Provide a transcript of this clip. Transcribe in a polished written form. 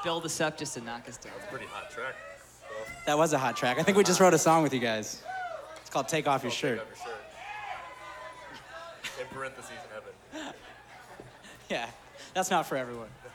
build us up just to knock us down. That's a pretty hot track. So, That was a hot track. I think we just wrote a song with you guys. It's called Take Off Your Shirt. Take off your shirt. In parentheses, heaven. Yeah, that's not for everyone.